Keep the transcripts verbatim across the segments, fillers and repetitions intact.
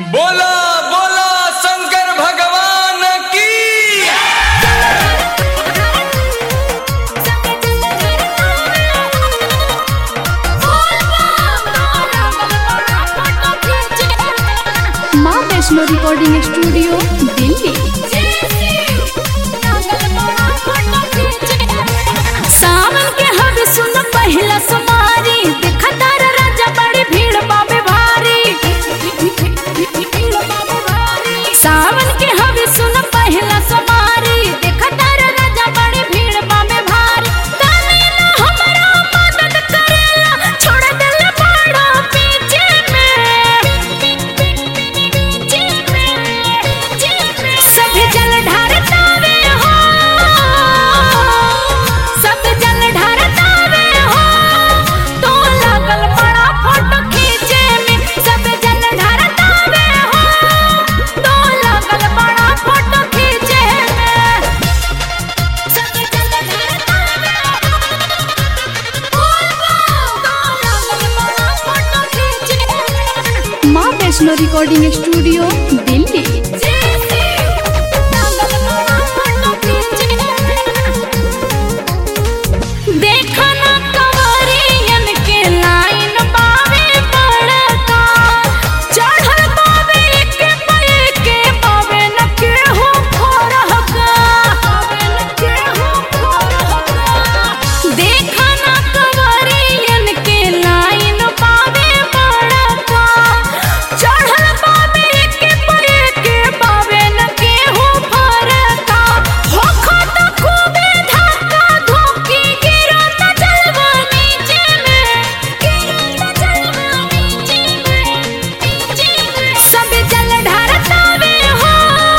बोला बोला शंकर भगवान की। माँ वैष्णो रिकॉर्डिंग स्टूडियो दिल्ली। सावन के हवे सुन पहला सुमारी, देखतार राजा बड़ी भीड़ बाबे भारी। सावन के हवे सुन पहला सुमारी, देखतार राजा बड़ी भीड़ बाबे भारी। तने ना हमरा मदद करेला, छोड़ देला बड़ा पीछे में। सब जल ढारतावे हो, सब जल ढारतावे हो, तो लागल बड़ा फोटो खींचे में। सब जल ढारतावे हो, तो लागल बड़ा फोटो खींचे में। सब जल ढारतावे हो, तो लागल बड़ा फोटो खींचे में। माँ वैष्णो रिकॉर्डिंग स्टूडियो दिल्ली। देखना कंवरियन के लाइन बावे बड़का, चढ़ल बावे के पे के बावे न केहू खोरहका, बावे न केहू खोरहका। देखना कंवरियन के लाइन बावे बड़का, चढ़ल बावे के पे के बावे न केहू खोरहका। होखो त खूबे धक्का धोकी, गिरो त जलवा नीचे में, गिरो त जलवा नीचे में, नीचे में। सब जल ढारतावे हो,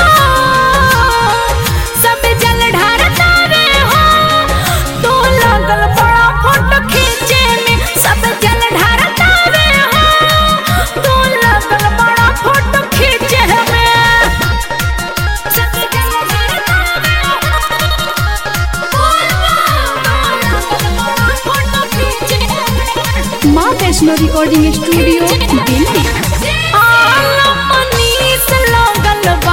सब जल ढारतावे हो, तो लागल बड़ा फोटो खींचे में। सब जल ढारतावे हो, तो लागल बड़ा फोटो खींचे में। सब जल ढारतावे हो, माँ वैष्णो रिकॉर्डिंग स्टूडियो दिल्ली। आलम मनीष लागल बा